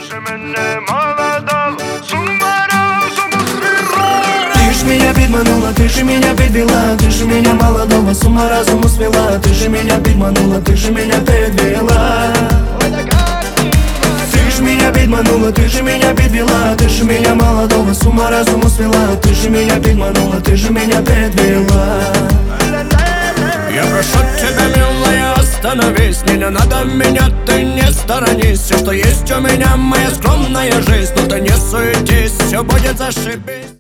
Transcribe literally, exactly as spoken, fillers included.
же меня молодого с ума разума свела. Ты ж меня подманула, ты же меня подвела, ты же меня молодого с ума разума свела. Ты же меня подманула, ты же меня подвела. Ты ж меня подманула, ты же меня подвела, ты же меня молодого с ума разума свела. Ты же меня подманула, ты же меня подвела. Я прошу тебя, милая, остановись. Не надо меня, ты не сторонись. Все, что есть у меня, моя скромная жизнь. Но ты не суетись, все будет зашибись.